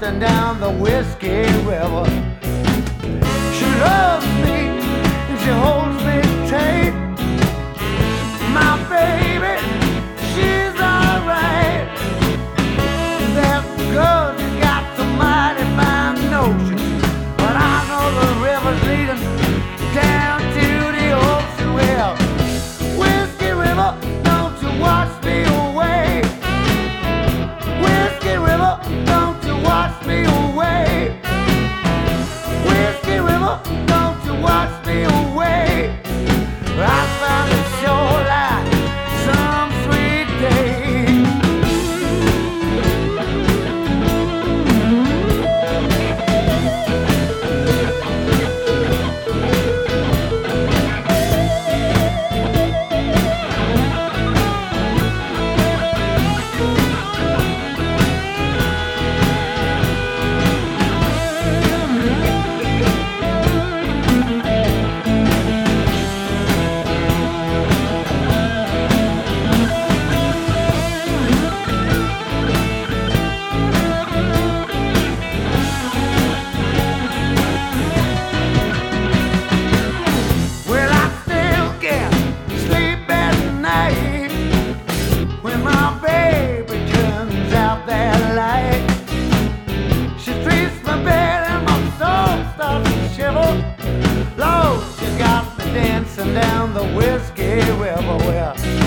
dancing down the Whiskey River. She loves me and she holds me tight. My baby, she's alright. That girl, she got some mighty fine notions, but I know the river's leading down to the ocean. Well, Whiskey River, don't you wash me away. Whiskey River, don't you wash me away. Whiskey River, don't you wash me away. I found a shoreline some sweet day. When my baby turns out that light, she treats my bed and my soul starts to shiver. Lord, she got me dancing down the Whiskey River. Well,